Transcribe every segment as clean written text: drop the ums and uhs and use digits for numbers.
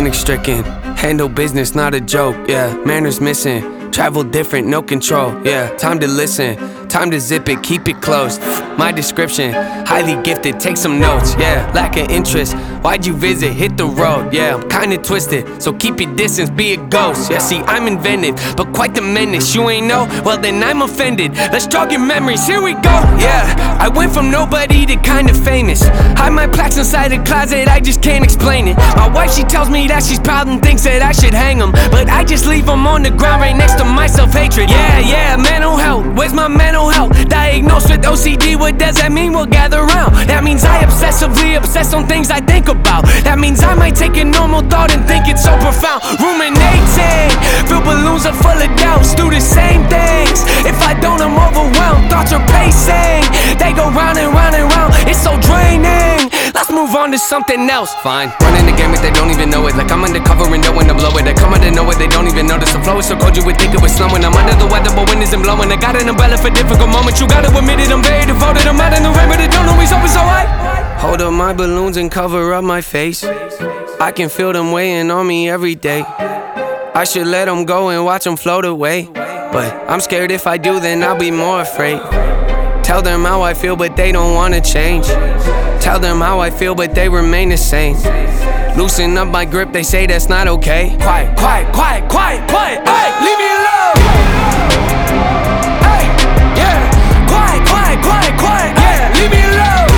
panic-stricken. Handle business, not a joke, yeah. Manners missing, travel different, no control, yeah. Time to listen, time to zip it, keep it close. My description, highly gifted, take some notes, yeah. Lack of interest, why'd you visit? Hit the road, yeah. I'm kinda twisted, so keep your distance, be a ghost. Yeah, see, I'm inventive, but quite the menace. You ain't know? Well then I'm offended. Let's jog your memories, here we go, yeah. I went from nobody to kinda famous. Hide my plaques inside a closet, I just can't explain it. My wife, she tells me that she's proud and thinks that I should hang them, but I just leave them on the ground right next to my self-hatred. Yeah, mental health, where's my mental health? Diagnosed with OCD, what does that mean? We'll gather round. That means I obsessively obsess on things I think about. That means I might take a normal thought and think it's so profound. Ruminating, fill balloons are full of doubts. Do the same things, if I don't I'm overwhelmed. Thoughts are pacing, they go round and round and round. It's so draining, let's move on to something else. Fine, running the game if they don't even know it. Like I'm undercover and know when to blow it. I come out of nowhere, they don't even notice. The flow is so cold you would think it was snowing. I'm under the weather but wind isn't blowing. I got an umbrella for difficult moments. You gotta admit it, I'm very devoted. I'm out in the rain but it don't always open so high. Hold up my balloons and cover up my face. I can feel them weighing on me every day. I should let them go and watch them float away, but I'm scared if I do then I'll be more afraid. Tell them how I feel but they don't wanna change. Tell them how I feel but they remain the same. Loosen up my grip, they say that's not okay. Quiet, quiet, quiet, quiet, quiet. Hey, leave me alone. Hey, yeah. Quiet, quiet, quiet, quiet. Yeah, leave me alone.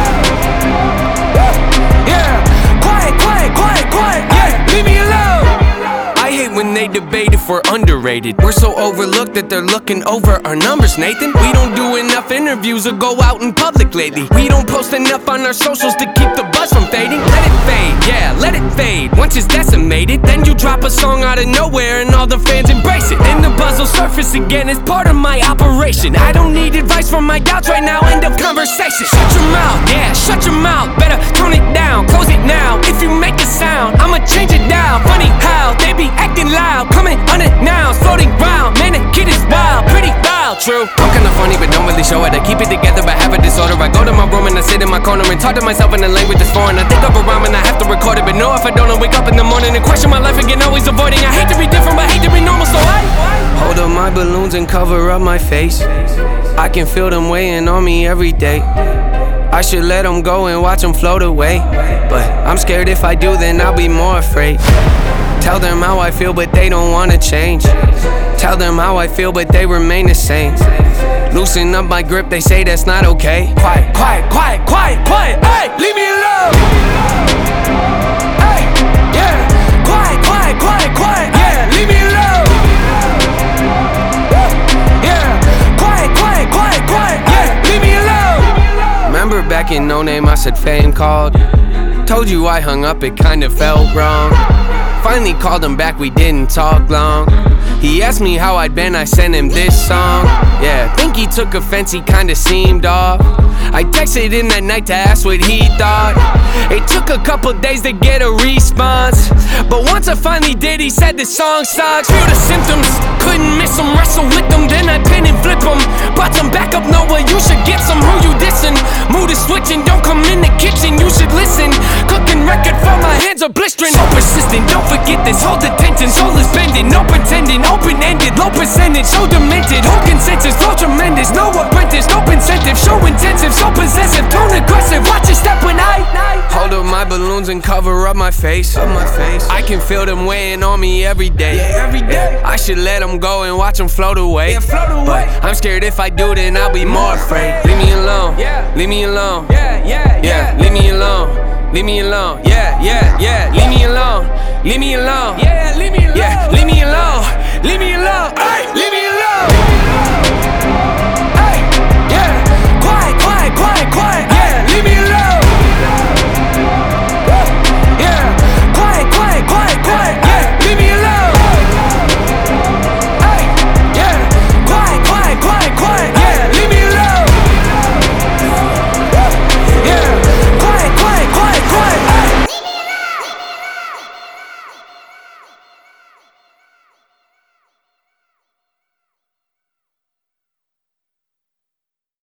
Yeah. Quiet, quiet, quiet, quiet. Yeah, leave me alone. I hate when they debate if we're underrated. We're so overlooked that they're looking over our numbers, Nathan. We don't do enough interviews or go out in public lately. We don't post enough on our socials to keep the buzz from fading. Let it fade, yeah, let it fade. Once it's decimated, then you drop a song out of nowhere and all the fans embrace it. Then the buzz will surface again, it's part of my operation. I don't need advice from my doubts right now, end of conversation. Shut your mouth, yeah, shut your mouth. Better tone it down, close it now. If you make a sound, I'ma change it down. Funny how they be acting loud, coming unannounced, floating round. Man, the kid is wild, pretty wild, true. I'm kinda funny but don't really show it. I keep it together but have a disorder. I go to my room and I sit in my corner and talk to myself in a language that's foreign. I think of a rhyme and I have to record it, but no, if I don't, I wake up in the morning and question my life again, always avoiding. I hate to be different but hate to be normal, so I hold up my balloons and cover up my face. I can feel them weighing on me every day. I should let them go and watch them float away, but I'm scared if I do then I'll be more afraid. Tell them how I feel but they don't wanna change. Tell them how I feel but they remain the same. Loosen up my grip, they say that's not okay. Quiet, quiet, quiet, quiet, quiet. Hey, leave me alone. Hey, yeah. Quiet, quiet, quiet, quiet. Yeah, leave me alone. Yeah. Quiet, quiet, quiet, quiet. Yeah, leave me alone. Remember back in No Name I said fame called. Told you I hung up, it kinda felt wrong. Finally called him back, we didn't talk long. He asked me how I'd been, I sent him this song. Yeah, think he took offense, he kinda seemed off. I texted him that night to ask what he thought. It took a couple days to get a response, but once I finally did, he said the song sucks. Feel the symptoms, couldn't miss him, wrestle with them, then I pin and flip him. Brought some back up, Noah, you should get some. Who you dissing? Mood is switching, don't come in the kitchen, you should listen. Cooking record for my hands are blistering. So persistent, don't forget this, hold attention. Soul is bending, no pretending, open-ended, low percentage, so demented. Whole consensus, flow tremendous, no apprentice, no incentive, show intensive, so possessive, tone aggressive. Watch your step when I hold up my balloons and cover up my face. I can feel them weighing on me every day. I should let them go and watch them float away, but I'm scared if I do then I'll be more afraid. Leave me alone, leave me alone, yeah, leave me alone. Leave me alone, yeah, leave me alone, leave me alone, yeah, leave me alone, leave me alone.